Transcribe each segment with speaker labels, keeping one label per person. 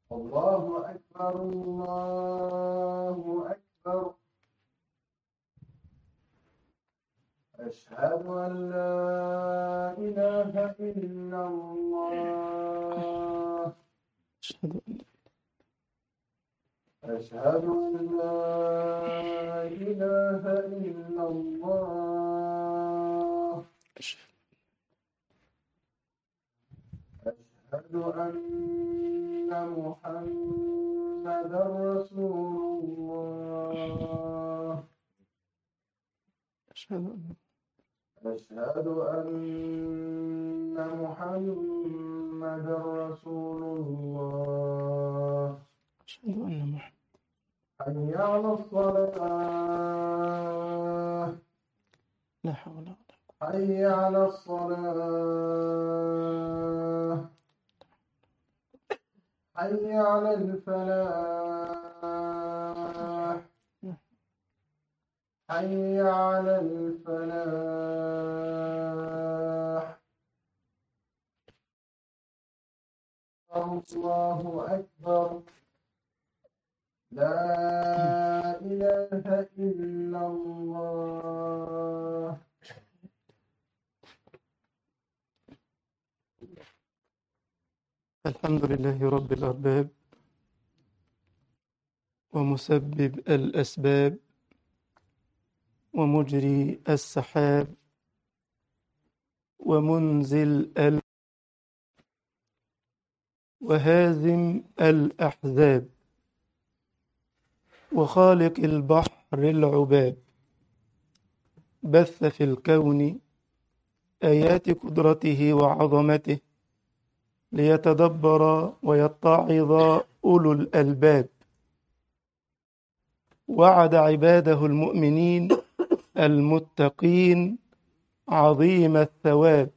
Speaker 1: الله أكبر الله أكبر. أشهد أن لا إله إلا الله.
Speaker 2: أشهد
Speaker 1: أشهد
Speaker 2: أن
Speaker 1: أن لا إله إلا الله. أشهد أن محمدا رسول الله.
Speaker 2: أشهد
Speaker 1: أشهد أن محمدا رسول الله.
Speaker 2: أشهد أن محمد
Speaker 1: حي على الصلاة.
Speaker 2: لا حول ولا قوة.
Speaker 1: حي على الصلاة. حي على الفلاح. حي على الفلاح. الله أكبر. لا إله إلا الله.
Speaker 2: الحمد لله رب الأرباب ومسبب الأسباب ومجري السحاب ومنزل وهازم الأحزاب وخالق البحر العباب، بث في الكون آيات قدرته وعظمته ليتدبر ويتعظ أولو الألباب. وعد عباده المؤمنين المتقين عظيم الثواب،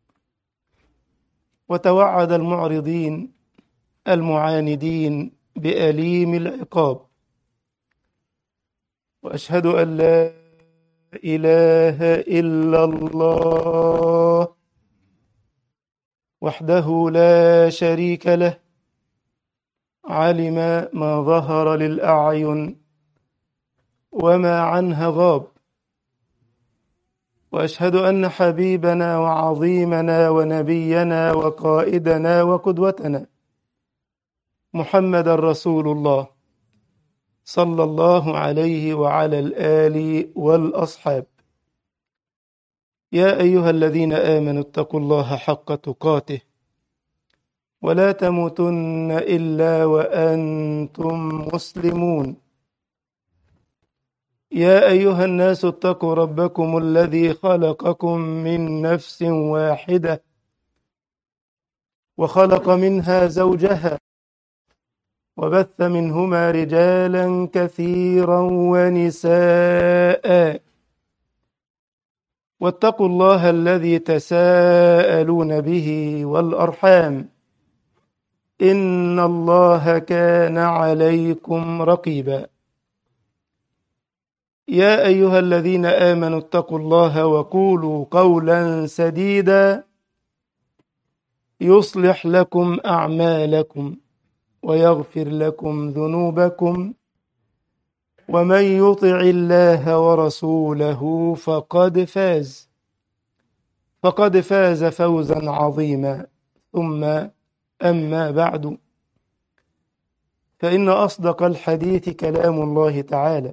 Speaker 2: وتوعد المعرضين المعاندين بأليم العقاب. وأشهد أن لا إله إلا الله وحده لا شريك له، علم ما ظهر للأعين وما عنها غاب. وأشهد أن حبيبنا وعظيمنا ونبينا وقائدنا وقدوتنا محمد رسول الله صلى الله عليه وعلى الآل والأصحاب. يا أيها الذين آمنوا اتقوا الله حق تقاته ولا تموتن إلا وأنتم مسلمون. يا أيها الناس اتقوا ربكم الذي خلقكم من نفس واحدة وخلق منها زوجها وبث منهما رجالا كثيرا ونساء، واتقوا الله الذي تساءلون به والأرحام، إن الله كان عليكم رقيبا. يا أيها الذين آمنوا اتقوا الله وقولوا قولا سديدا يصلح لكم أعمالكم ويغفر لكم ذنوبكم، ومن يطع الله ورسوله فقد فاز فوزا عظيما. ثم أما بعد، فإن أصدق الحديث كلام الله تعالى،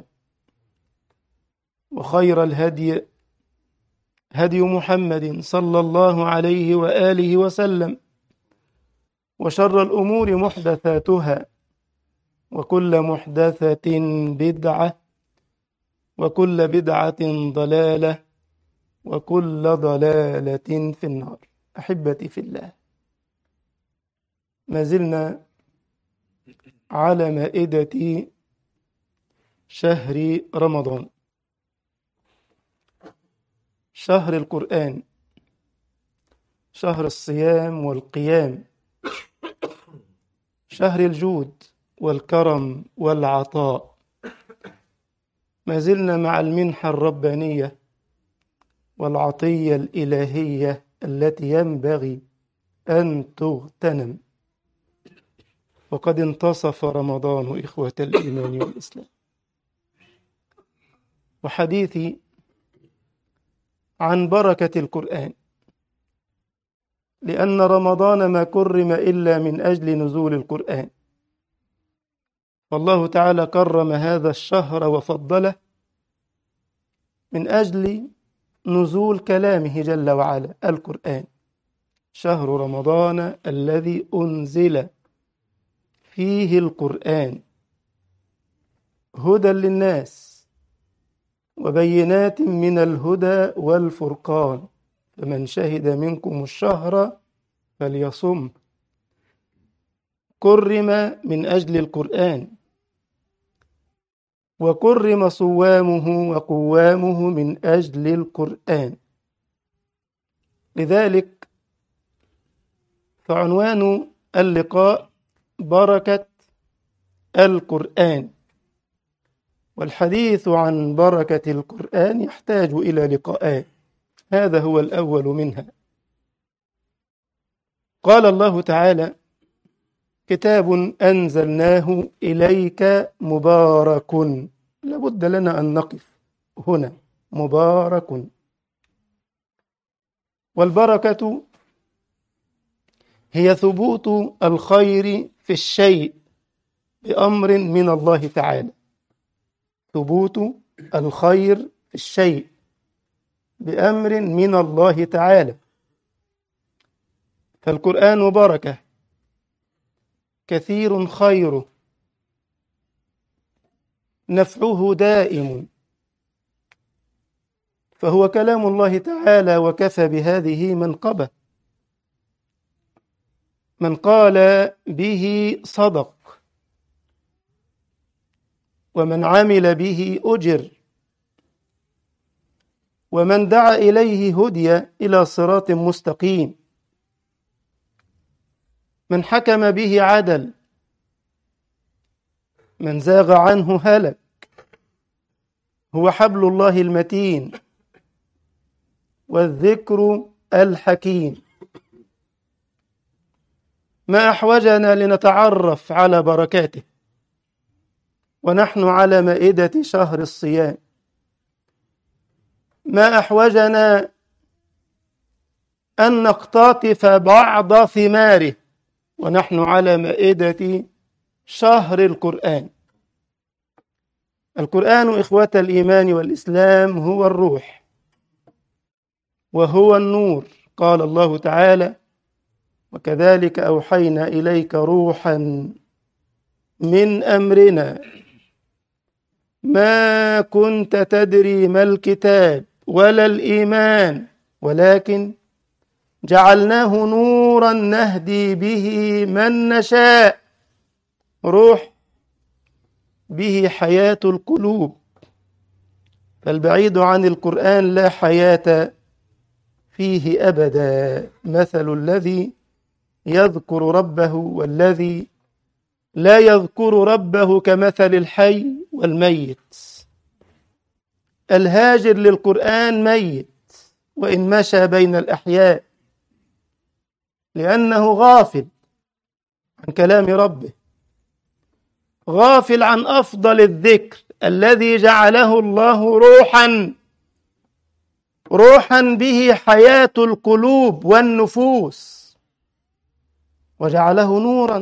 Speaker 2: وخير الهدي هدي محمد صلى الله عليه وآله وسلم، وشر الأمور محدثاتها، وكل محدثة بدعة، وكل بدعة ضلالة، وكل ضلالة في النار. أحبتي في الله، ما زلنا على مائدة شهر رمضان، شهر القرآن، شهر الصيام والقيام، شهر الجود والكرم والعطاء. ما زلنا مع المنحة الربانية والعطية الإلهية التي ينبغي أن تغتنم. وقد انتصف رمضان إخوة الإيمان والإسلام. وحديثي عن بركة القرآن، لأن رمضان ما كرم إلا من أجل نزول القرآن، والله تعالى كرم هذا الشهر وفضله من أجل نزول كلامه جل وعلا القرآن. شهر رمضان الذي أنزل فيه القرآن هدى للناس وبينات من الهدى والفرقان، فمن شهد منكم الشهر فليصم. كرم من أجل القرآن، وكرم صوامه وقوامه من أجل القرآن. لذلك فعنوان اللقاء بركة القرآن، والحديث عن بركة القرآن يحتاج إلى لقاءات، هذا هو الأول منها. قال الله تعالى: كتاب أنزلناه إليك مبارك. لابد لنا أن نقف هنا، مبارك. والبركة هي ثبوت الخير في الشيء بأمر من الله تعالى، ثبوت الخير في الشيء بأمر من الله تعالى. فالقرآن بركة، كثير خيره، نفعه دائم، فهو كلام الله تعالى، وكفى بهذه منقبة. من قال به صدق، ومن عمل به أجر، ومن دعا إليه هدي إلى صراط مستقيم، من حكم به عدل، من زاغ عنه هلك. هو حبل الله المتين والذكر الحكيم. ما أحوجنا لنتعرف على بركاته ونحن على مائدة شهر الصيام، ما أحوجنا أن نقتطف بعض ثماره ونحن على مائدة شهر القرآن. القرآن إخوة الإيمان والإسلام هو الروح وهو النور. قال الله تعالى: وكذلك أوحينا إليك روحا من أمرنا ما كنت تدري ما الكتاب ولا الإيمان ولكن جعلناه نورا نهدي به من نشاء. روح به حياة القلوب، فالبعيد عن القرآن لا حياة فيه أبدا. مثل الذي يذكر ربه والذي لا يذكر ربه كمثل الحي والميت. الهاجر للقرآن ميت وإن مشى بين الأحياء، لأنه غافل عن كلام ربه، غافل عن أفضل الذكر الذي جعله الله روحا به حياة القلوب والنفوس، وجعله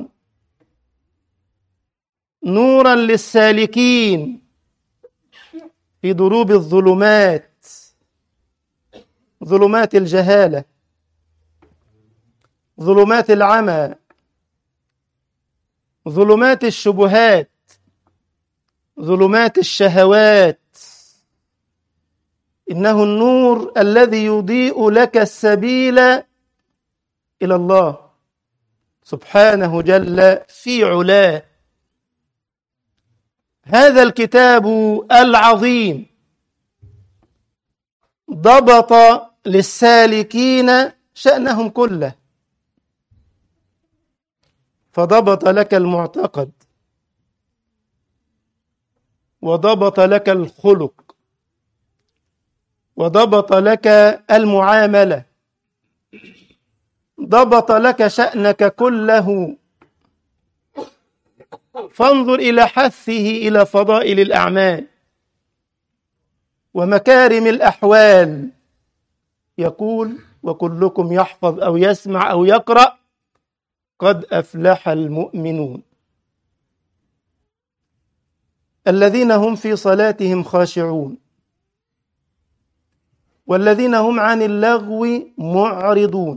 Speaker 2: نورا للسالكين في دروب الظلمات، ظلمات الجهالة، ظلمات العمى، ظلمات الشبهات، ظلمات الشهوات. إنه النور الذي يضيء لك السبيل إلى الله سبحانه جل في علاه. هذا الكتاب العظيم ضبط للسالكين شأنهم كله، فضبط لك المعتقد، وضبط لك الخلق، وضبط لك المعاملة، ضبط لك شأنك كله، فانظر إلى حثه إلى فضائل الأعمال ومكارم الأحوال. يقول: وكلكم يحفظ أو يسمع أو يقرأ: قد أفلح المؤمنون الذين هم في صلاتهم خاشعون والذين هم عن اللغو معرضون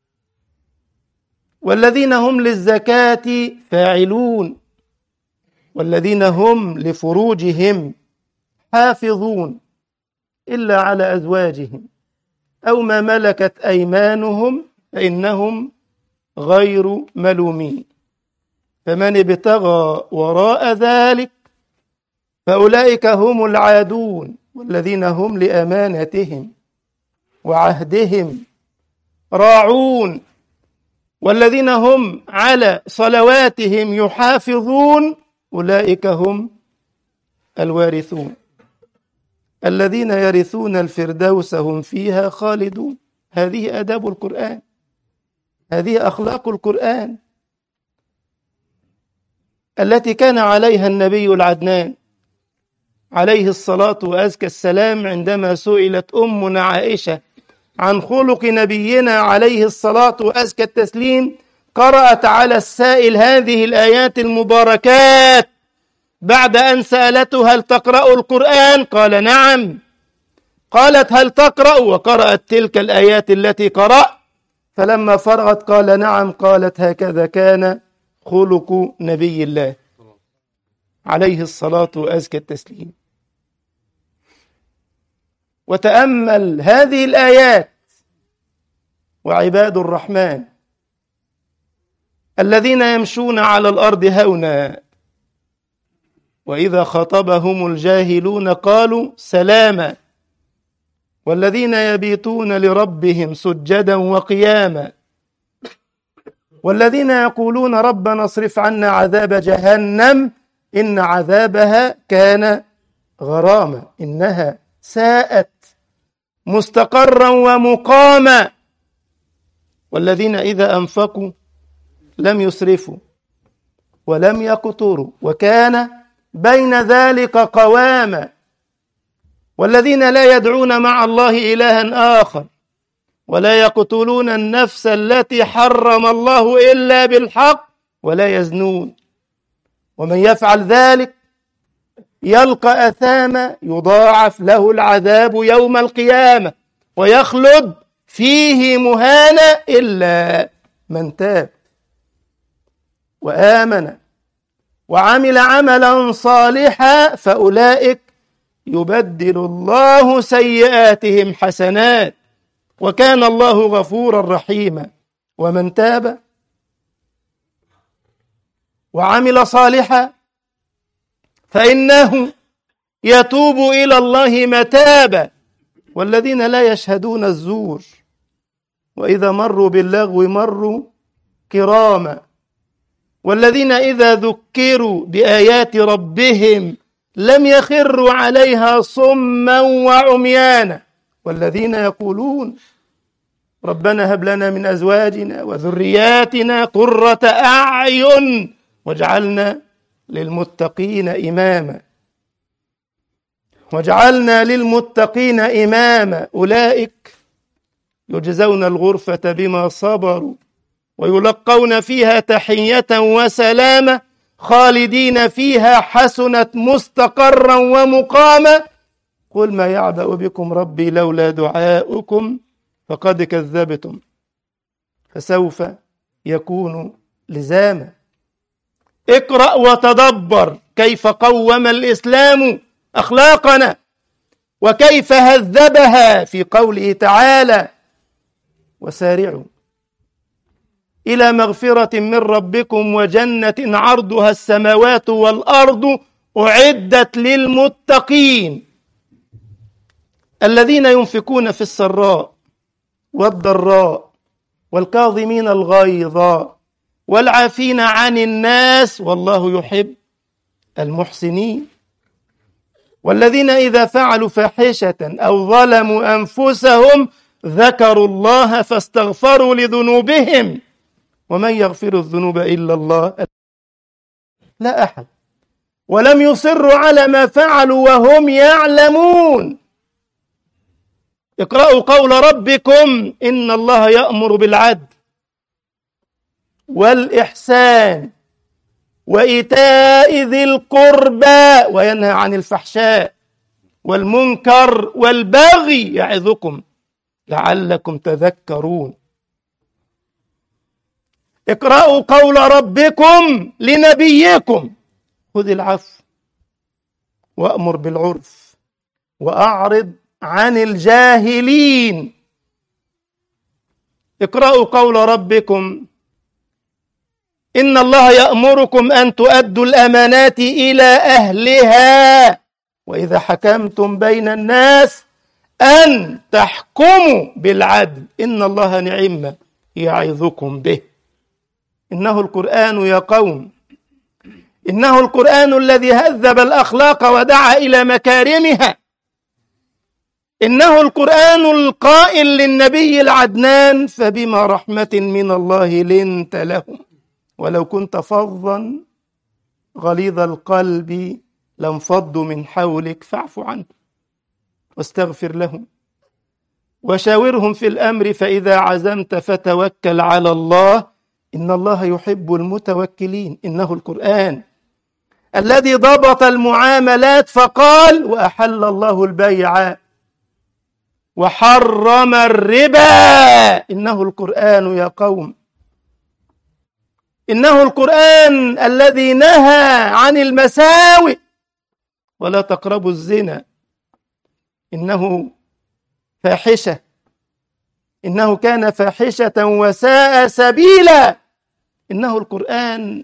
Speaker 2: والذين هم للزكاة فاعلون والذين هم لفروجهم حافظون إلا على أزواجهم أو ما ملكت أيمانهم فإنهم غير ملومين. فمن ابتغى وراء ذلك فأولئك هم العادون والذين هم لأمانتهم وعهدهم راعون والذين هم على صلواتهم يحافظون أولئك هم الوارثون الذين يرثون الفردوس هم فيها خالدون. هذه آداب القرآن، هذه أخلاق القرآن التي كان عليها النبي العدنان عليه الصلاة وأزكى السلام عندما سئلت أمنا عائشة عن خلق نبينا عليه الصلاة وأزكى التسليم، قرأت على السائل هذه الآيات المباركات بعد أن سألته: هل تقرأ القرآن؟ قال: نعم. قالت: هل تقرأ؟ وقرأت تلك الآيات التي قرأ. فلما فرغت قال: نعم. قالت: هكذا كان خلق نبي الله عليه الصلاة وأزكى التسليم. وتأمل هذه الآيات: وعباد الرحمن الذين يمشون على الأرض هونا وإذا خاطبهم الجاهلون قالوا سلاما والذين يبيتون لربهم سجدا وقياما والذين يقولون ربنا اصرف عنا عذاب جهنم إن عذابها كان غراما إنها ساءت مستقرا ومقاما والذين إذا أنفقوا لم يسرفوا ولم يقتروا وكان بين ذلك قواما والذين لا يدعون مع الله إلها آخر ولا يقتلون النفس التي حرم الله إلا بالحق ولا يزنون ومن يفعل ذلك يلقى أثاما يضاعف له العذاب يوم القيامة ويخلد فيه مهانا إلا من تاب وآمن وعمل عملا صالحا فأولئك يبدل الله سيئاتهم حسنات وكان الله غفورا رحيما. ومن تاب وعمل صالحا فإنه يتوب إلى الله متابا والذين لا يشهدون الزور وإذا مروا باللغو مروا كراما والذين إذا ذكروا بآيات ربهم لم يخروا عليها صما وعميانا والذين يقولون ربنا هب لنا من أزواجنا وذرياتنا قرة أعين واجعلنا للمتقين إماما أولئك يجزون الغرفة بما صبروا ويلقون فيها تحية وسلاما خالدين فيها حسنت مستقرا ومقاما قل ما يعبأ بكم ربي لولا دعاؤكم فقد كذبتم فسوف يكون لزاما. اقرأ وتدبر كيف قوم الإسلام أخلاقنا وكيف هذبها في قوله تعالى وسارعوا إلى مغفرة من ربكم وجنة عرضها السماوات والأرض أعدت للمتقين الذين ينفقون في السراء والضراء والكاظمين الغيظ والعافين عن الناس والله يحب المحسنين والذين إذا فعلوا فاحشة أو ظلموا أنفسهم ذكروا الله فاستغفروا لذنوبهم ومن يغفر الذنوب إلا الله لا أحد. ولم يصروا على ما فعلوا وهم يعلمون. اقرأوا قول ربكم إن الله يأمر بالعدل والإحسان وإيتاء ذي القربى وينهى عن الفحشاء والمنكر والبغي يعظكم لعلكم تذكرون. اقرأوا قول ربكم لنبيكم خذ العفو وأمر بالعرف وأعرض عن الجاهلين. اقرأوا قول ربكم إن الله يأمركم أن تؤدوا الأمانات إلى أهلها وإذا حكمتم بين الناس أن تحكموا بالعدل إن الله نعم يعظكم به. إنه القرآن يا قوم، إنه القرآن الذي هذب الأخلاق ودعا إلى مكارمها. إنه القرآن القائل للنبي العدنان فبما رحمة من الله لنت لهم ولو كنت فظا غليظ القلب لانفضوا من حولك فاعف عنهم واستغفر لهم وشاورهم في الأمر فإذا عزمت فتوكل على الله إن الله يحب المتوكلين. إنه القرآن الذي ضبط المعاملات فقال وأحل الله البيع وحرم الربا. إنه القرآن يا قوم، إنه القرآن الذي نهى عن المساوئ ولا تقربوا الزنا إنه فاحشة، إنه كان فاحشة وساء سبيلا. إنه القرآن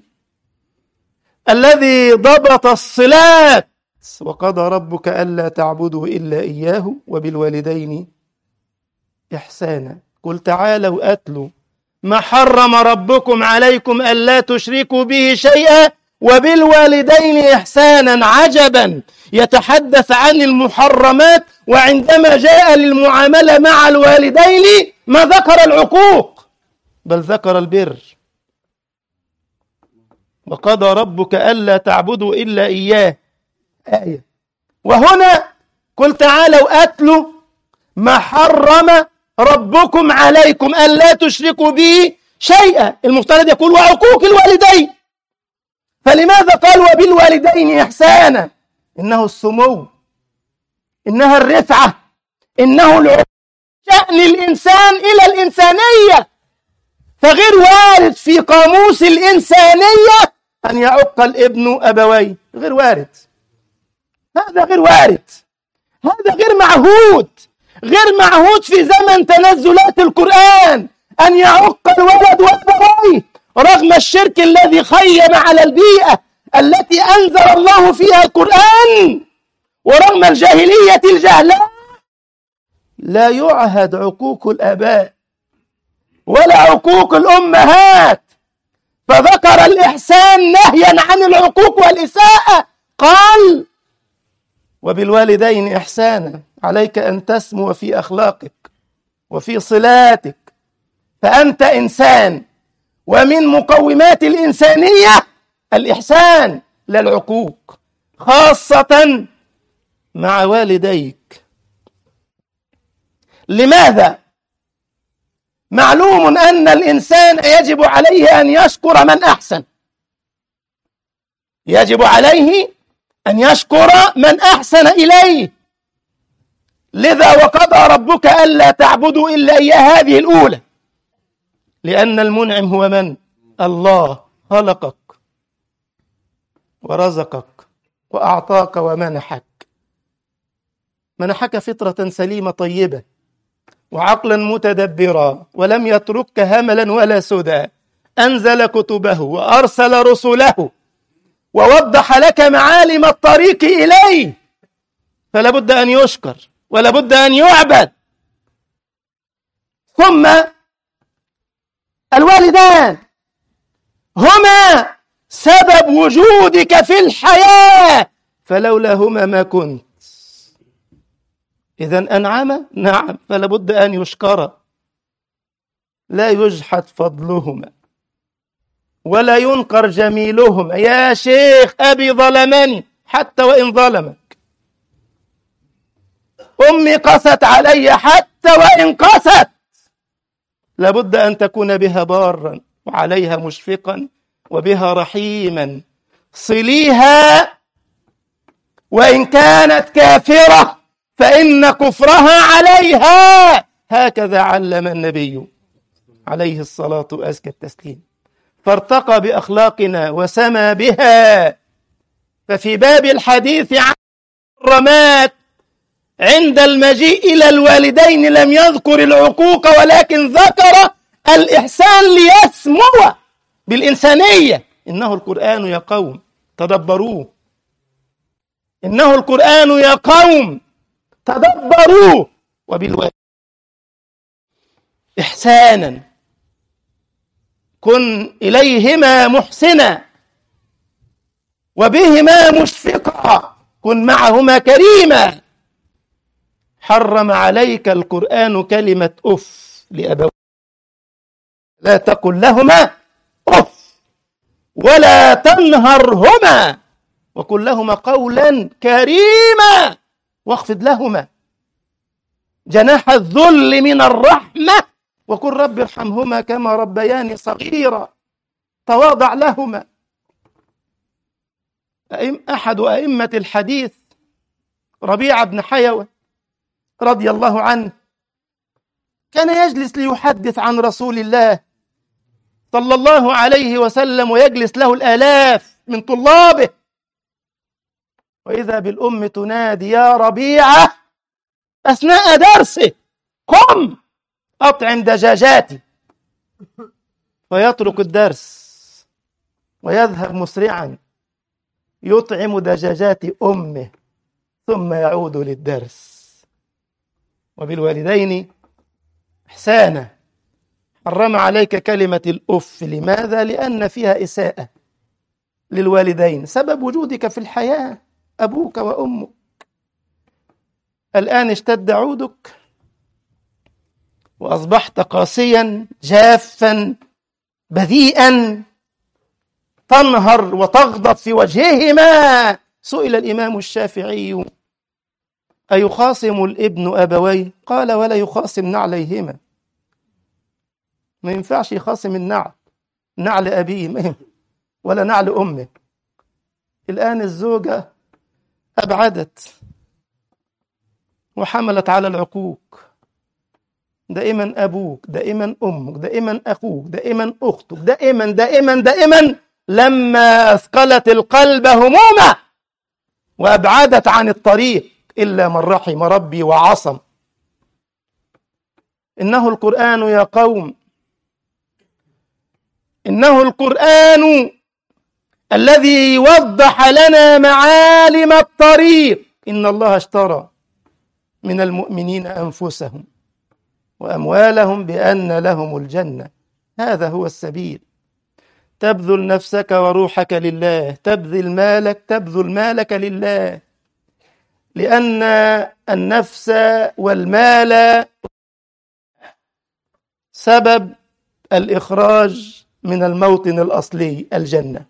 Speaker 2: الذي ضبط الصلات وقضى ربك ألا تعبدوا إلا إياه وبالوالدين إحسانا. قل تعالوا أتلوا ما حرم ربكم عليكم ألا تشركوا به شيئا وبالوالدين إحسانا. عجبا يتحدث عن المحرمات وعندما جاء للمعاملة مع الوالدين ما ذكر العقوق بل ذكر البر. وقضى ربك ألا تعبدوا إلا إياه آية. وهنا قل تعالوا أتلوا ما حرم ربكم عليكم ألا تشركوا به شيئا. المفترض يقول وعقوق الوالدين، فلماذا قال وبالوالدين إحسانا؟ إنه السمو، إنها الرفعة، إنه العلو شأن الإنسان إلى الإنسانية. فغير وارد في قاموس الإنسانية أن يعق الابن أبويه، غير وارد. هذا غير وارد، هذا غير معهود، غير معهود في زمن تنزلات القرآن أن يعق الولد وأبويه رغم الشرك الذي خيم على البيئة التي أنزل الله فيها القرآن ورغم الجاهلية الجهلاء. لا يعهد عقوق الآباء ولا عقوق الأمهات، فذكر الإحسان نهيا عن العقوق والإساءة. قال وبالوالدين إحسانا، عليك أن تسمو في أخلاقك وفي صلاتك، فأنت إنسان ومن مقومات الإنسانية الإحسان لا العقوق، خاصة مع والديك. لماذا؟ معلوم أن الإنسان يجب عليه أن يشكر من أحسن، يجب عليه أن يشكر من أحسن إليه. لذا وقضى ربك ألا تعبدوا إلا إياه، هذه الأولى، لأن المنعم هو من؟ الله، خلقك ورزقك وأعطاك ومنحك، منحك فطرة سليمة طيبة وعقلا متدبرا، ولم يتركك هملا ولا سدى. أنزل كتبه وأرسل رسله ووضح لك معالم الطريق إليه، فلا بد أن يشكر ولا بد أن يعبد. ثم الوالدان هما سبب وجودك في الحياة، فلولاهما ما كنت. إذا أنعم، نعم، فلا بد أن يشكر، لا يجحد فضلهما. ولا ينكر جميلهم. يا شيخ أبي ظلمني حتى وإن ظلمك، أمي قست علي حتى وإن قست، لابد أن تكون بها بارا وعليها مشفقا وبها رحيما. صليها وإن كانت كافرة فإن كفرها عليها. هكذا علم النبي عليه الصلاة وأزكى التسليم، فارتقى بأخلاقنا وسمى بها. ففي باب الحديث عن الرمات عند المجيء إلى الوالدين لم يذكر العقوق، ولكن ذكر الإحسان ليسمو بالإنسانية. إنه القرآن يا قوم تدبروه، إنه القرآن يا قوم تدبروه. وبالوالدين إحسانا، كن إليهما محسنا وبهما مشفقا، كن معهما كريما. حرم عليك القرآن كلمة أف لأبويك، لا تقل لهما أف ولا تنهرهما، وقل لهما قولا كريما واخفض لهما جناح الذل من الرحمة، وقل رب ارحمهما كما ربياني صغيرا. تواضع لهما. أحد أئمة الحديث ربيعة بن حيوة رضي الله عنه كان يجلس ليحدث عن رسول الله صلى الله عليه وسلم، ويجلس له الآلاف من طلابه، وإذا بالأم تنادي يا ربيعة أثناء درسه: قم أطعم دجاجاتي. فيترك الدرس ويذهب مسرعا يطعم دجاجات أمه ثم يعود للدرس. وبالوالدين إحسانا. حرم عليك كلمة الأف. لماذا؟ لأن فيها إساءة للوالدين، سبب وجودك في الحياة أبوك وأمك. الآن اشتد عودك وأصبحت قاسيا جافا بذيئا، تنهر وتغضب في وجههما. سئل الإمام الشافعي: أيخاصم الابن أبويه؟ قال: ولا يخاصم نعليهما. ما ينفعش يخاصم نعل أبيه ولا نعل أمه. الآن الزوجة أبعدت وحملت على العقوق، دائما أبوك، دائما أمك، دائما أخوك، دائما أختك، دائما لما أثقلت القلب همومه وأبعدت عن الطريق إلا من رحم ربي وعصم. إنه القرآن يا قوم، إنه القرآن الذي وضح لنا معالم الطريق. إن الله اشترى من المؤمنين أنفسهم وأموالهم بأن لهم الجنة. هذا هو السبيل. تبذل نفسك وروحك لله، تبذل مالك لله، لأن النفس والمال سبب الإخراج من الموطن الأصلي الجنة.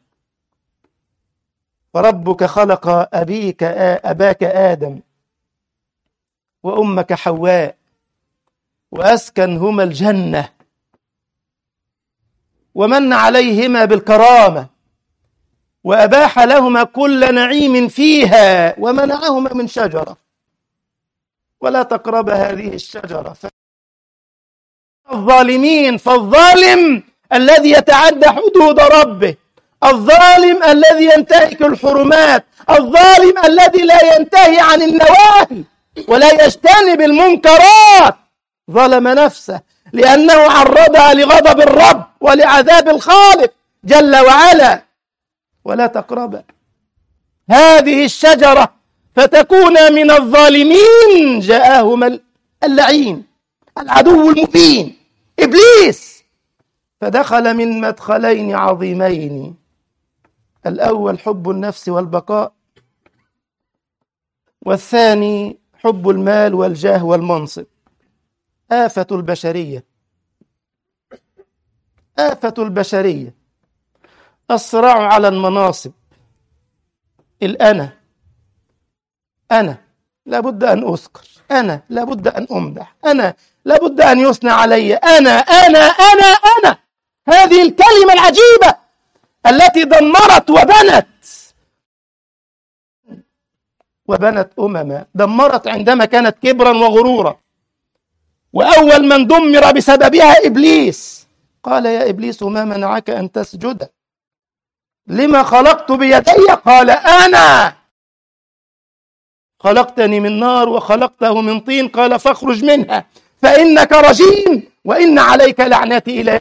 Speaker 2: وربك خلق أباك آدم وأمك حواء وأسكنهما الجنة ومن عليهما بالكرامة وأباح لهما كل نعيم فيها ومنعهما من شجرة ولا تقرب هذه الشجرة الظالمين. فالظالم الذي يتعدى حدود ربه، الظالم الذي ينتهك الحرمات، الظالم الذي لا ينتهي عن النواهي ولا يجتنب المنكرات، ظلم نفسه لأنه عرضها لغضب الرب ولعذاب الخالق جل وعلا. ولا تقرب هذه الشجرة فتكون من الظالمين. جاءهم اللعين العدو المبين إبليس، فدخل من مدخلين عظيمين: الأول حب النفس والبقاء، والثاني حب المال والجاه والمنصب. آفة البشرية، آفة البشرية. الصراع على المناصب، أنا لابد أن أذكر، أنا لابد أن أمدح، أنا لابد أن يثنى علي، أنا. هذه الكلمة العجيبة التي دمرت وبنت أمما، دمرت عندما كانت كبرا وغرورا. وأول من دمر بسببها إبليس. قال يا إبليس ما منعك أن تسجد لما خلقت بيدي؟ قال أنا خلقتني من نار وخلقته من طين. قال فاخرج منها فإنك رجيم وإن عليك لعنتي إلى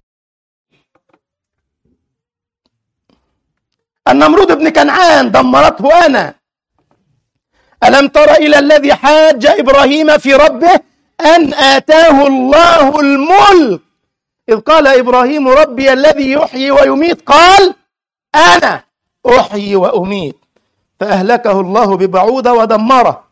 Speaker 2: النمرود بن كنعان دمرته أنا. ألم تر إلى الذي حاج إبراهيم في ربه أن آتاه الله الملك إذ قال إبراهيم ربي الذي يحيي ويميت قال أنا أحيي وأميت، فأهلكه الله ببعوضة ودمره.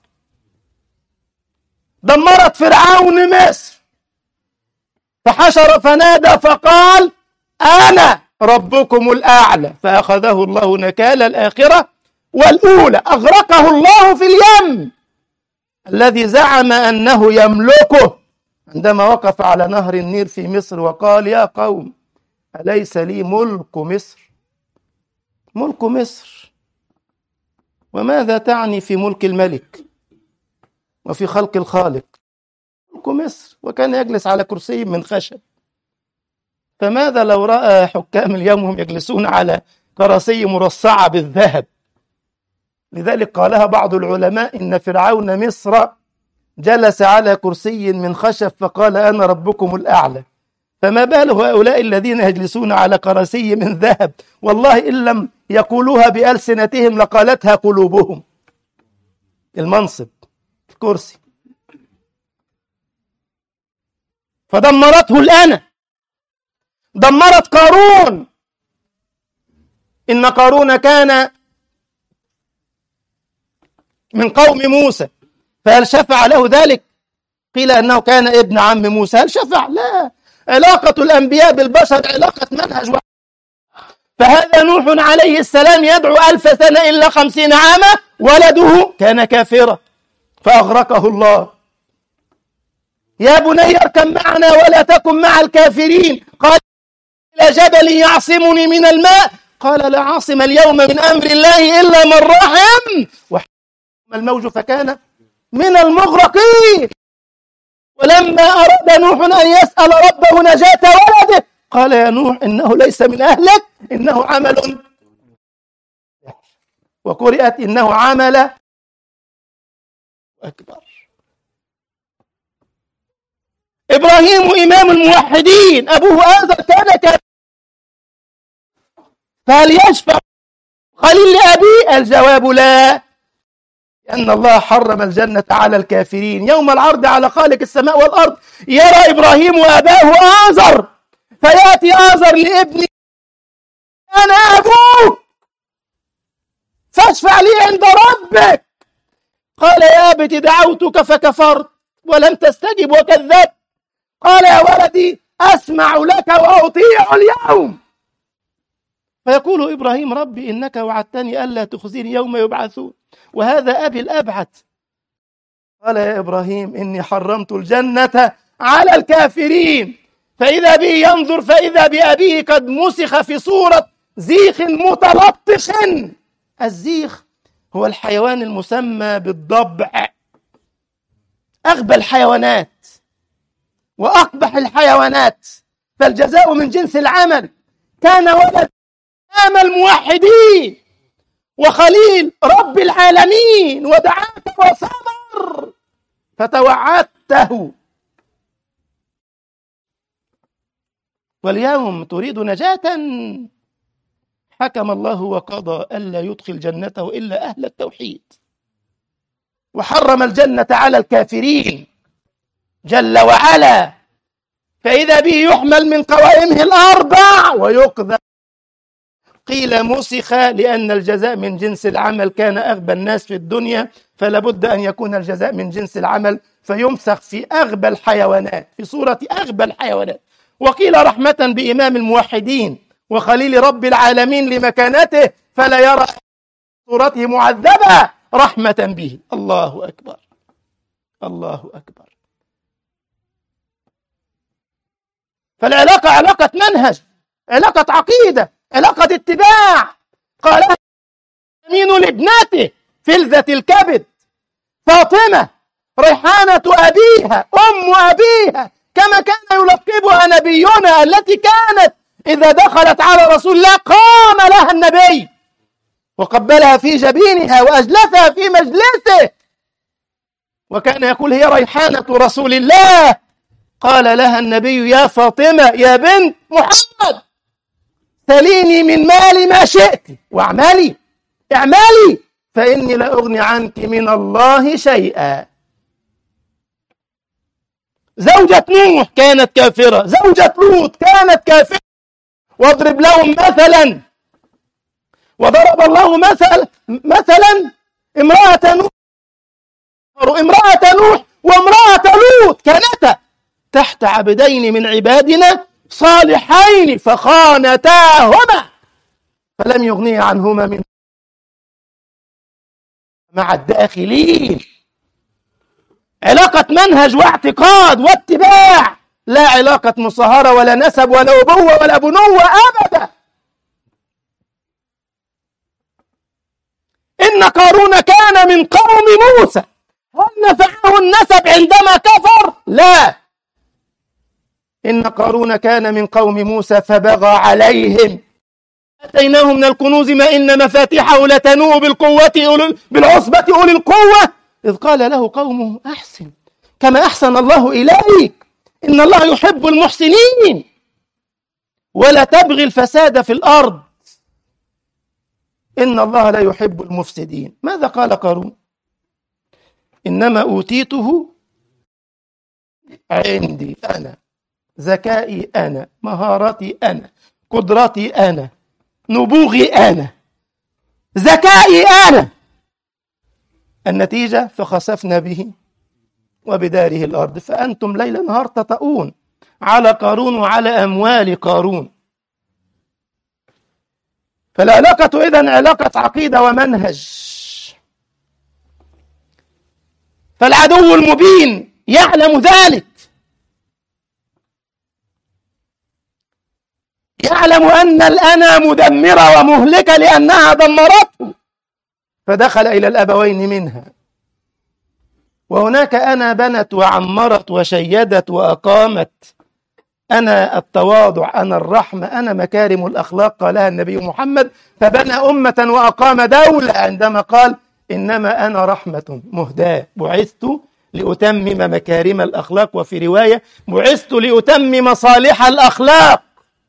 Speaker 2: دمرت فرعون مصر فحشر فنادى فقال أنا ربكم الأعلى، فأخذه الله نكال الآخرة والأولى. أغرقه الله في اليم الذي زعم أنه يملكه عندما وقف على نهر النيل في مصر وقال يا قوم أليس لي ملك مصر؟ ملك مصر، وماذا تعني في ملك الملك وفي خلق الخالق؟ ملك مصر، وكان يجلس على كرسي من خشب. فماذا لو رأى حكام اليوم هم يجلسون على كراسي مرصعة بالذهب؟ لذلك قالها بعض العلماء إن فرعون مصر جلس على كرسي من خشب فقال أنا ربكم الأعلى، فما بال هؤلاء الذين يجلسون على كراسي من ذهب؟ والله إن لم يقولوها بألسنتهم لقالتها قلوبهم. المنصب، الكرسي. فدمرته الأنا. دمرت قارون. إن قارون كان من قوم موسى، فهل شفع له ذلك؟ قيل أنه كان ابن عم موسى. هل شفع؟ لا. علاقة الأنبياء بالبشر علاقة منهج فهذا نوح عليه السلام يدعو 1000 سنة إلا 50 عاما، ولده كان كافرا فأغرقه الله. يا بني اركب معنا ولا تكن مع الكافرين. قال إلى جبل يعصمني من الماء. قال لا عاصم اليوم من أمر الله إلا من رحم، وحكم الموج فكان من المغرقين. ولما أراد نوح أن يسأل ربه نجاة ولده قال يا نوح إنه ليس من أهلك إنه عمل، وقرئت إنه عمل أكبر. إبراهيم إمام الموحدين، أبوه آزر كان كافرا، فهل يشفع خليل لأبيه؟ الجواب لا، لأن الله حرم الجنة على الكافرين. يوم العرض على خالق السماء والأرض يرى إبراهيم وأباه آزر، فيأتي آزر لابنه أنا أبوك فاشفع لي عند ربك. قال يا أبت دعوتك فكفرت ولم تستجب وكذبت. قال يا ولدي أسمع لك وأطيع اليوم. فيقول إبراهيم ربي إنك وعدتني ألا تخزيني يوم يبعثون وهذا أبي الأبعد. قال يا إبراهيم إني حرمت الجنة على الكافرين. فإذا به ينظر فإذا بأبيه قد مسخ في صورة زيخ متلطخ. الزيخ هو الحيوان المسمى بالضبع، أغبى الحيوانات وأقبح الحيوانات، فالجزاء من جنس العمل. كان ولد إمام الموحدين وخليل رب العالمين ودعاك وصبر فتوعدته، واليوم تريد نجاة. حكم الله وقضى ألا يدخل جنته إلا أهل التوحيد، وحرم الجنة على الكافرين جل وعلا. فإذا به يحمل من قوائمه الأربع ويقذف. قيل مسخ لأن الجزاء من جنس العمل، كان أغبى الناس في الدنيا فلا بد أن يكون الجزاء من جنس العمل، فيمسخ في أغبى الحيوانات، في صورة أغبى الحيوانات. وقيل رحمة بإمام الموحدين وخليل رب العالمين لمكانته، فلا يرى صورته معذبة رحمة به. الله أكبر، الله أكبر. فالعلاقة علاقة منهج، علاقة عقيدة، علاقة اتباع. قالها أمين لابنته فلذة الكبد فاطمة ريحانة أبيها أم أبيها، كما كان يلقبها نبينا، التي كانت إذا دخلت على رسول الله قام لها النبي وقبلها في جبينها وأجلسها في مجلسه، وكان يقول هي ريحانة رسول الله. قال لها النبي يا فاطمة يا بنت محمد سليني من مالي ما شئت واعملي، اعملي فإني لا أغني عنك من الله شيئا. زوجة نوح كانت كافرة، زوجة لوط كانت كافرة. واضرب لهم مثلا، وضرب الله مثلا امرأة نوح وامرأة لوط كانتا تحت عبدين من عبادنا صالحين فخانتاهما فلم يغنيا عنهما من مع الداخلين. علاقة منهج واعتقاد واتباع، لا علاقة مصاهرة ولا نسب ولا أبوة ولا بنوة أبدا. إن قارون كان من قوم موسى، هل نفعه النسب عندما كفر؟ لا. إن قارون كان من قوم موسى فبغى عليهم آتيناه من الكنوز ما إن مفاتحه لتنوء بالعصبة أولي القوة إذ قال له قومه أحسن كما أحسن الله إليك إن الله يحب المحسنين ولا تبغي الفساد في الأرض إن الله لا يحب المفسدين. ماذا قال قارون؟ إنما أوتيته عندي أنا، ذكائي أنا، مهارتي أنا، قدرتي أنا، نبوغي أنا، ذكائي أنا. النتيجة فخسفنا به وبداره الأرض فأنتم ليل نهار تطؤون على قارون وعلى أموال قارون. فالعلاقة إذن علاقة عقيدة ومنهج. فالعدو المبين يعلم ذلك، يعلم أن الأنا مدمرة ومهلكة لأنها دمرته فدخل إلى الأبوين منها. وهناك أنا بنت وعمرت وشيدت وأقامت، أنا التواضع، أنا الرحمة، أنا مكارم الأخلاق قالها النبي محمد فبنى أمة وأقام دولة عندما قال إنما أنا رحمة مهداة بعثت لأتمم مكارم الأخلاق، وفي رواية بعثت لأتمم صالح الأخلاق.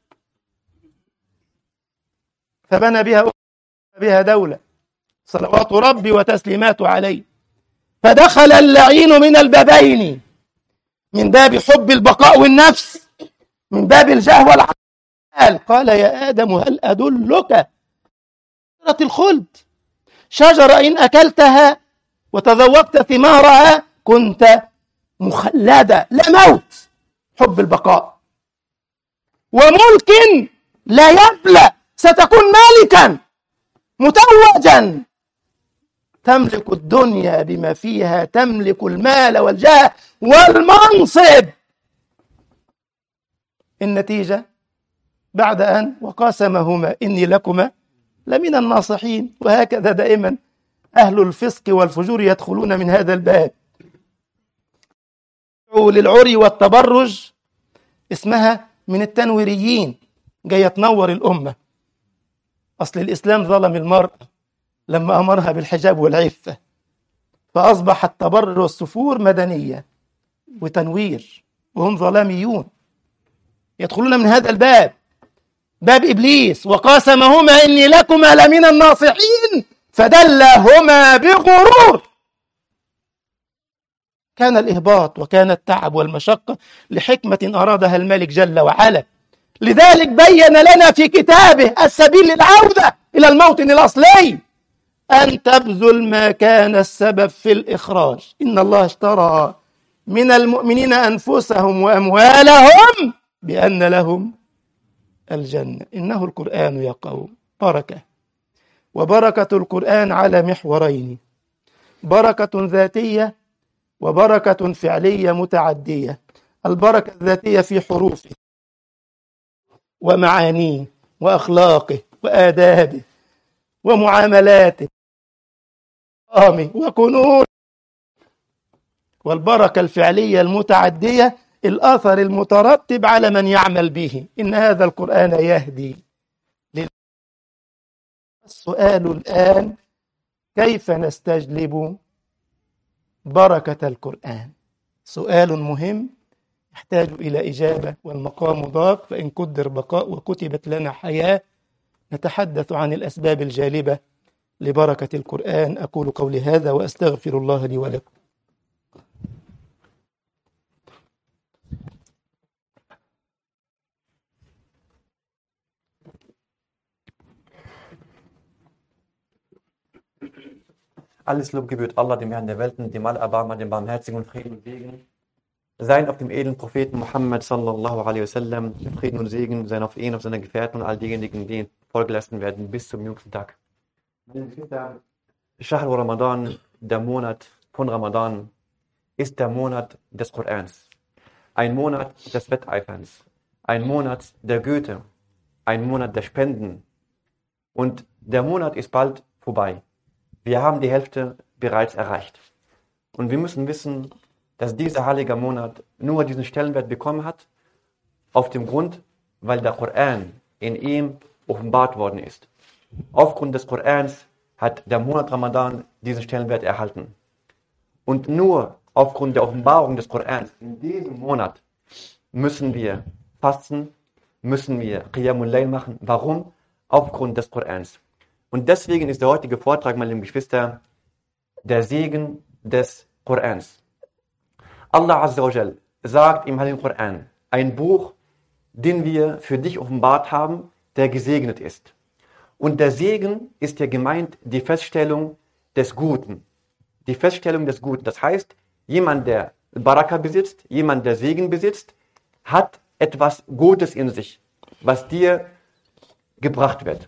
Speaker 2: فبنى بها دولة صلوات ربي وتسليماته عليه. فدخل اللعين من البابين، من باب حب البقاء والنفس، من باب الجاه والعمال. قال يا آدم هل أدلك شجرة الخلد، شجرة إن أكلتها وتذوقت ثمارها كنت مخلدا لا موت، حب البقاء، وملك لا يبلى، ستكون مالكا متوجا، تملك الدنيا بما فيها، تملك المال والجاه والمنصب. النتيجة بعد أن وقاسمهما إني لكما لمن الناصحين. وهكذا دائما أهل الفسق والفجور يدخلون من هذا الباب. للعري والتبرج اسمها من التنويريين، جاية تنور الأمة. أصل الإسلام ظلم المرأة لما أمرها بالحجاب والعفة، فأصبح التبرج والسفور مدنية وتنوير، وهم ظلاميون يدخلون من هذا الباب، باب إبليس. وقاسمهما إني لكما لمن الناصحين فدلهما بغرور. كان الإهباط وكان التعب والمشقة لحكمة أرادها الملك جل وعلا. لذلك بين لنا في كتابه السبيل للعودة إلى الموطن الأصلي، أن تبذل ما كان السبب في الإخراج. إن الله اشترى من المؤمنين أنفسهم وأموالهم بأن لهم الجنة. إنه القرآن يا قوم بركة، وبركة القرآن على محورين: بركة ذاتية وبركة فعلية متعدية. البركة الذاتية في حروفه ومعانيه وأخلاقه وآدابه ومعاملاته وكنوزه. والبركة الفعلية المتعدية الأثر المترتب على من يعمل به. إن هذا القرآن يهدي. السؤال الآن: كيف نستجلب بركة القرآن؟ سؤال مهم يحتاج إلى إجابة، والمقام ضاق، فإن قدر بقاء وكتبت لنا حياة نتحدث عن الأسباب الجالبة لبركة القرآن. أقول قولي هذا وأستغفر الله لي ولكم.
Speaker 3: Alles Lob gebührt Allah, dem Herrn der Welten, dem Allerbarmer, dem Barmherzigen, und Frieden und Segen seien auf dem edlen Propheten Muhammad sallallahu alaihi wasallam. Frieden und Segen seien auf ihn, auf seine Gefährten und all diejenigen, die Folge leisten werden bis zum jüngsten Tag. Shahru Ramadan, der Monat von Ramadan, ist der Monat des Korans. Ein Monat des Wetteiferns, ein Monat der Güte, ein Monat der Spenden. Und der Monat ist bald vorbei. Wir haben die Hälfte bereits erreicht. Und wir müssen wissen, dass dieser heilige Monat nur diesen Stellenwert bekommen hat, auf dem Grund, weil der Koran in ihm offenbart worden ist. Aufgrund des Korans hat der Monat Ramadan diesen Stellenwert erhalten. Und nur aufgrund der Offenbarung des Korans in diesem Monat müssen wir fasten, müssen wir Qiyamul Layl machen. Warum? Aufgrund des Korans. Und deswegen ist der heutige Vortrag, meine lieben Geschwister, der Segen des Korans. Allah Azza wa Jal sagt im Heiligen Koran, ein Buch, den wir für dich offenbart haben, der gesegnet ist. Und der Segen ist hier gemeint die Feststellung des Guten. Die Feststellung des Guten. Das heißt, jemand, der Baraka besitzt, jemand, der Segen besitzt, hat etwas Gutes in sich, was dir gebracht wird.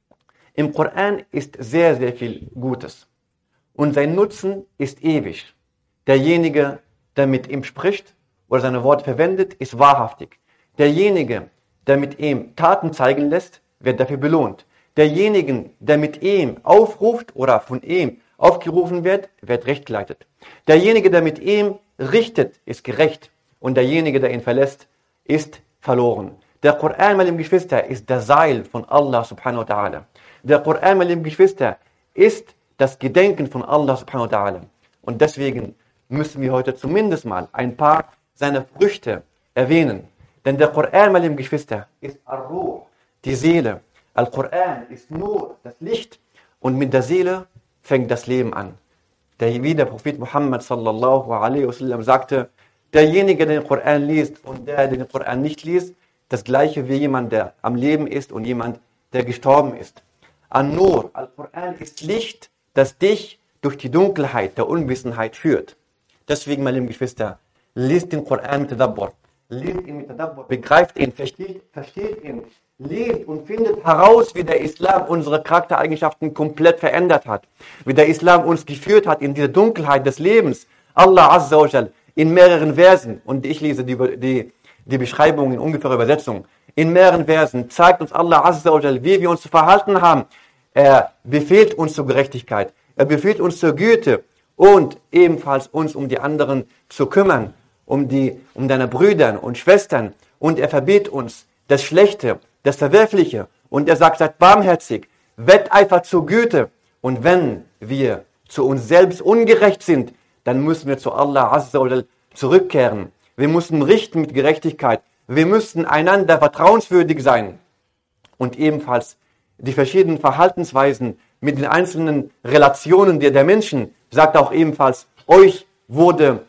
Speaker 3: Im Koran ist sehr, sehr viel Gutes. Und sein Nutzen ist ewig. Derjenige, der mit ihm spricht oder seine Worte verwendet, ist wahrhaftig. Derjenige, der mit ihm Taten zeigen lässt, wird dafür belohnt. Derjenige, der mit ihm aufruft oder von ihm aufgerufen wird, wird recht geleitet. Derjenige, der mit ihm richtet, ist gerecht. Und derjenige, der ihn verlässt, ist verloren. Der Koran, meine lieben Geschwister, ist der Seil von Allah subhanahu wa ta'ala. Der Koran, meine lieben Geschwister, ist das Gedenken von Allah subhanahu wa ta'ala. Und deswegen müssen wir heute zumindest mal ein paar seiner Früchte erwähnen. Denn der Koran, meine lieben Geschwister, ist Ar-Ruh, die Seele. Al-Koran ist nur das Licht und mit der Seele fängt das Leben an. Wie der Prophet Muhammad sallallahu alaihi wasallam sagte, derjenige, der den Koran liest und der den Koran nicht liest, das gleiche wie jemand, der am Leben ist und jemand, der gestorben ist. An-Nur, Al-Koran ist Licht, das dich durch die Dunkelheit der Unwissenheit führt. Deswegen, meine lieben Geschwister, liest den Koran mit Tadabbur. Liest ihn mit Tadabbur, begreift ihn, versteht ihn, lebt und findet heraus, wie der Islam unsere Charaktereigenschaften komplett verändert hat. Wie der Islam uns geführt hat in diese Dunkelheit des Lebens. Allah Azza wa Jal in mehreren Versen, und ich lese die Beschreibung in ungefährer Übersetzung, in mehreren Versen zeigt uns Allah Azza wa Jal, wie wir uns zu verhalten haben. Er befehlt uns zur Gerechtigkeit, er befehlt uns zur Güte und ebenfalls uns um die anderen zu kümmern, um deine Brüder und Schwestern, und er verbietet uns das Schlechte, das Verwerfliche, und er sagt, seid barmherzig, wetteifert zur Güte, und wenn wir zu uns selbst ungerecht sind, dann müssen wir zu Allah Azza wa Jal zurückkehren. Wir müssen richten mit Gerechtigkeit, wir müssen einander vertrauenswürdig sein, und ebenfalls die verschiedenen Verhaltensweisen mit den einzelnen Relationen der Menschen, sagt auch ebenfalls, euch wurde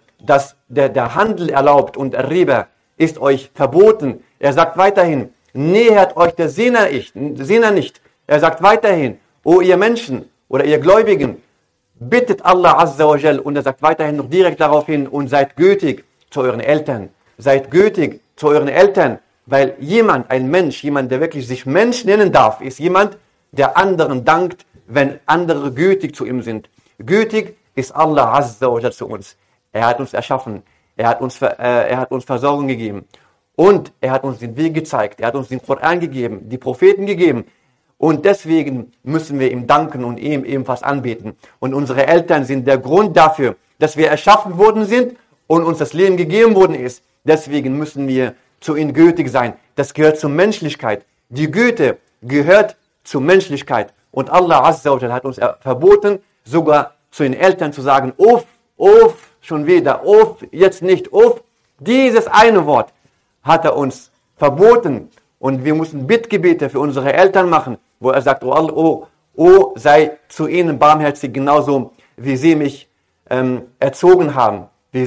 Speaker 3: der Handel erlaubt und der Riba ist euch verboten. Er sagt weiterhin, nähert euch der Zina nicht. Er sagt weiterhin, o ihr Menschen oder ihr Gläubigen, bittet Allah Azza wa Jal, und er sagt weiterhin noch direkt darauf hin, und seid gütig zu euren Eltern. Seid gütig zu euren Eltern. Weil ein Mensch, jemand, der wirklich sich Mensch nennen darf, ist jemand, der anderen dankt, wenn andere gütig zu ihm sind. Gütig ist Allah Azza wa Jalla zu uns. Er hat uns erschaffen, er hat uns Versorgung gegeben und er hat uns den Weg gezeigt, er hat uns den Koran gegeben, die Propheten gegeben. Und deswegen müssen wir ihm danken und ihm ebenfalls anbeten. Und unsere Eltern sind der Grund dafür, dass wir erschaffen worden sind und uns das Leben gegeben worden ist. Deswegen müssen wir zu ihnen gütig sein. Das gehört zur Menschlichkeit. Die Güte gehört zur Menschlichkeit. Und Allah Azza wa Jalla hat uns verboten, sogar zu den Eltern zu sagen, uff, schon wieder, uff, jetzt nicht, uff. Dieses eine Wort hat er uns verboten. Und wir müssen Bittgebete für unsere Eltern machen, wo er sagt, oh, sei zu ihnen barmherzig, genauso wie sie mich erzogen haben.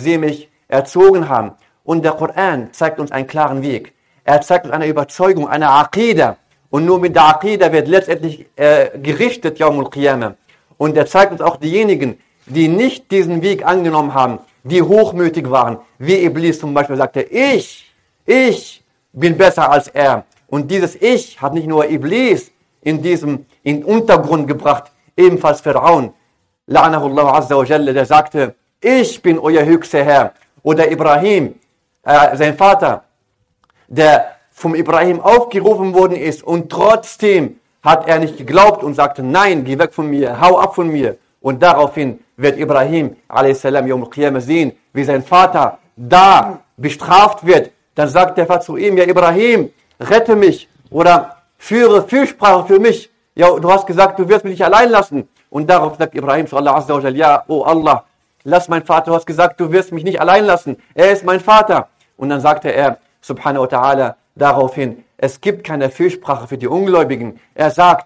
Speaker 3: Und der Koran zeigt uns einen klaren Weg. Er zeigt uns eine Überzeugung, eine Aqida. Und nur mit der Aqida wird letztendlich gerichtet, Yawmul Qiyamah. Und er zeigt uns auch diejenigen, die nicht diesen Weg angenommen haben, die hochmütig waren, wie Iblis zum Beispiel sagte, ich bin besser als er. Und dieses Ich hat nicht nur Iblis in Untergrund gebracht, ebenfalls Pharaon, La'anahullah Azza wa Jalla, der sagte, ich bin euer höchster Herr. Oder Ibrahim, sein Vater, der vom Ibrahim aufgerufen worden ist und trotzdem hat er nicht geglaubt und sagte, nein, geh weg von mir, hau ab von mir. Und daraufhin wird Ibrahim a.s. Yawm al-Qiyamah sehen, wie sein Vater da bestraft wird. Dann sagt der Vater zu ihm, ja Ibrahim, rette mich oder führe Fürsprache für mich. Ja, du hast gesagt, du wirst mich nicht allein lassen. Und darauf sagt Ibrahim zu Allah Azza wa Jalla, ja, oh Allah, lass meinen Vater, du hast gesagt, du wirst mich nicht allein lassen. Er ist mein Vater. Und dann sagte er, subhanahu wa ta'ala, daraufhin, es gibt keine Fürsprache für die Ungläubigen. Er sagt,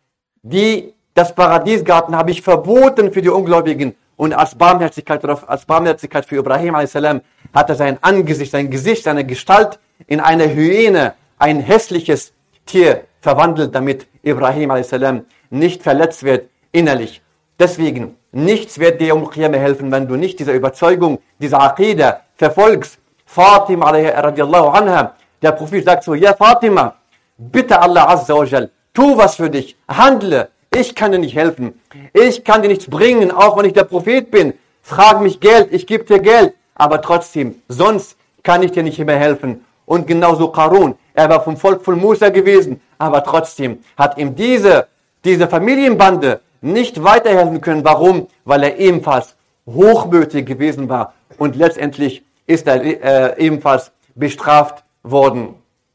Speaker 3: das Paradiesgarten habe ich verboten für die Ungläubigen. Und als Barmherzigkeit für Ibrahim a.s. hat er sein Angesicht, sein Gesicht, seine Gestalt in eine Hyäne, ein hässliches Tier verwandelt, damit Ibrahim a.s. nicht verletzt wird innerlich. Deswegen, nichts wird dir Qiyamah helfen, wenn du nicht diese Überzeugung, diese Aqida verfolgst. Fatima radiallahu anha, der Prophet sagt so, ja Fatima, bitte Allah Azza wa Jal, tu was für dich, handle, ich kann dir nicht helfen, ich kann dir nichts bringen, auch wenn ich der Prophet bin, frag mich Geld, ich gebe dir Geld, aber trotzdem, sonst kann ich dir nicht mehr helfen. Und genauso Qarun, er war vom Volk von Musa gewesen, aber trotzdem hat ihm diese Familienbande nicht weiterhelfen können. Warum? Weil er ebenfalls hochmütig gewesen war und letztendlich ist er ebenfalls bestraft worden.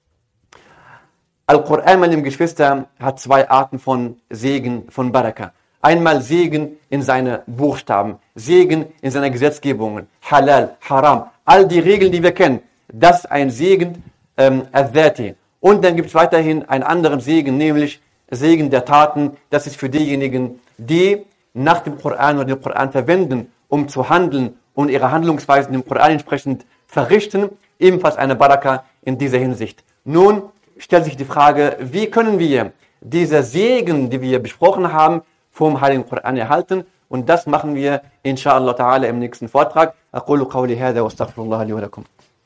Speaker 3: Al-Quran, meine lieben Geschwister, hat zwei Arten von Segen, von Baraka. Einmal Segen in seine Buchstaben, Segen in seine Gesetzgebungen, Halal, Haram, all die Regeln, die wir kennen, das ist ein Segen, Al-Dhati. Und dann gibt es weiterhin einen anderen Segen, nämlich Segen der Taten. Das ist für diejenigen, die nach dem Koran oder den Koran verwenden, um zu handeln und ihre Handlungsweisen dem Koran entsprechend verrichten, ebenfalls eine Baraka in dieser Hinsicht. Nun stellt sich die Frage, wie können wir diese Segen, die wir besprochen haben, vom Heiligen Koran erhalten? Und das machen wir inshallah ta'ala im nächsten Vortrag. أقول قولي هذا واستغفر الله لي ولكم.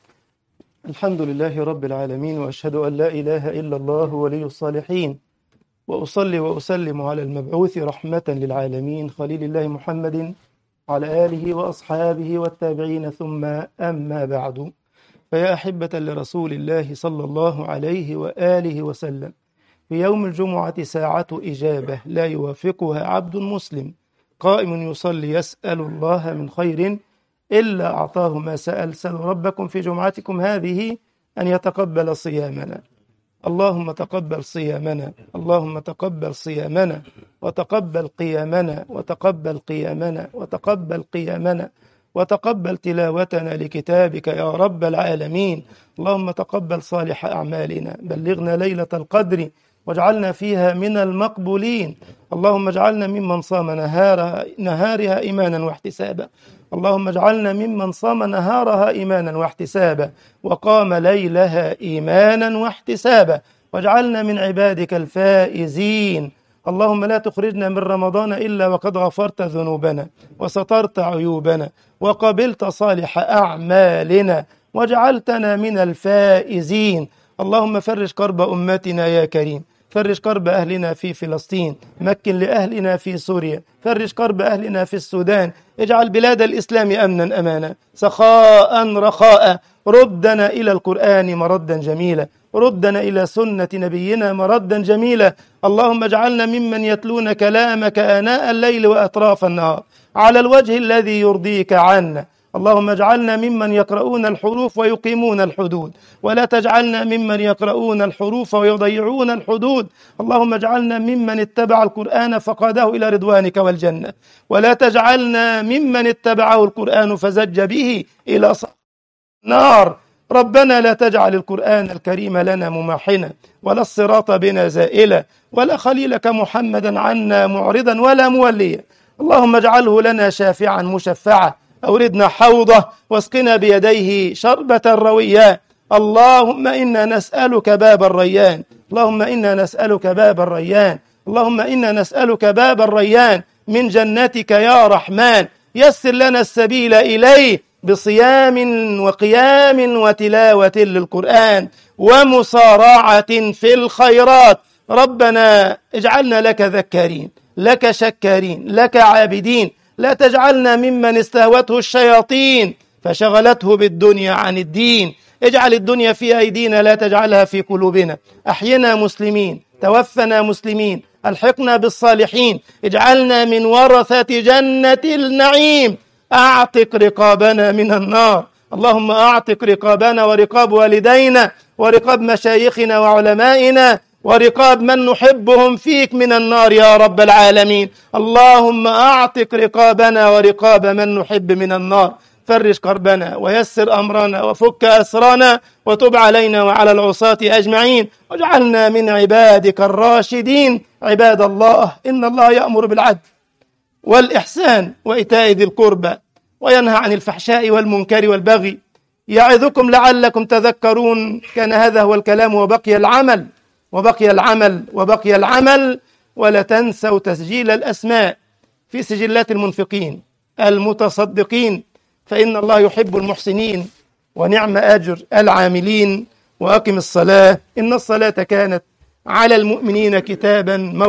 Speaker 2: الحمد لله رب العالمين وأشهد أن لا إله إلا الله ولي الصالحين وأصلي وأسلم على المبعوث رحمة للعالمين خليل الله محمد على آله وأصحابه والتابعين ثم أما بعد فيا أحبة لرسول الله صلى الله عليه وآله وسلم في يوم الجمعة ساعة إجابة لا يوافقها عبد مسلم قائم يصلي يسأل الله من خير إلا أعطاه ما سأل. سألوا ربكم في جمعتكم هذه أن يتقبل صيامنا. اللهم تقبل صيامنا، اللهم تقبل صيامنا وتقبل قيامنا وتقبل قيامنا وتقبل قيامنا وتقبل تلاوتنا لكتابك يا رب العالمين. اللهم تقبل صالح أعمالنا، بلغنا ليلة القدر واجعلنا فيها من المقبولين. اللهم اجعلنا ممن صام نهارها إيمانا واحتسابا. اللهم اجعلنا ممن صام نهارها إيمانا واحتسابا وقام ليلها إيمانا واحتسابا، واجعلنا من عبادك الفائزين. اللهم لا تخرجنا من رمضان إلا وقد غفرت ذنوبنا وسترت عيوبنا وقبلت صالح أعمالنا وجعلتنا من الفائزين. اللهم فرج كرب أمتنا يا كريم، فرج كرب أهلنا في فلسطين، مكن لأهلنا في سوريا، فرج كرب أهلنا في السودان، اجعل بلاد الإسلام أمنا أمانا سخاء رخاء. ردنا إلى القرآن مردا جميلا، ردنا إلى سنة نبينا مردا جميلا. اللهم اجعلنا ممن يتلون كلامك آناء الليل وأطراف النهار على الوجه الذي يرضيك عنا. اللهم اجعلنا ممن يقرؤون الحروف ويقيمون الحدود، ولا تجعلنا ممن يقرؤون الحروف ويضيعون الحدود. اللهم اجعلنا ممن اتبع القرآن فقاده إلى رضوانك والجنة، ولا تجعلنا ممن اتبعه القرآن فزج به إلى نار. ربنا لا تجعل القرآن الكريم لنا مماحنا، ولا الصراط بنا زائلا، ولا خليلك محمدا عنا معرضا ولا موليا. اللهم اجعله لنا شافعا مشفعا، أوردنا حوضه واسقنا بيديه شربة روية. اللهم إنا نسألك باب الريان، اللهم إنا نسألك باب الريان، اللهم إنا نسألك باب الريان من جنتك يا رحمن. يسر لنا السبيل إليه بصيام وقيام وتلاوة للقرآن ومصارعة في الخيرات. ربنا اجعلنا لك ذكارين، لك شكارين، لك عابدين. لا تجعلنا ممن استهوته الشياطين فشغلته بالدنيا عن الدين. اجعل الدنيا في أيدينا، لا تجعلها في قلوبنا. أحينا مسلمين، توفنا مسلمين، ألحقنا بالصالحين. اجعلنا من ورثة جنة النعيم. أعتق رقابنا من النار. اللهم أعتق رقابنا ورقاب والدينا ورقاب مشايخنا وعلمائنا ورقاب من نحبهم فيك من النار يا رب العالمين. اللهم أعتق رقابنا ورقاب من نحب من النار. فرج كربنا ويسر أمرنا وفك أسرنا وتب علينا وعلى العصاة أجمعين، واجعلنا من عبادك الراشدين. عباد الله، إن الله يأمر بالعدل والإحسان وإيتاء ذي القربى وينهى عن الفحشاء والمنكر والبغي، يعظكم لعلكم تذكرون. كان هذا هو الكلام وبقي العمل وبقي العمل. ولا تنسوا تسجيل الأسماء في سجلات المنفقين المتصدقين، فإن الله يحب المحسنين ونعم أجر العاملين. وأقم الصلاة، إن الصلاة كانت على المؤمنين كتابا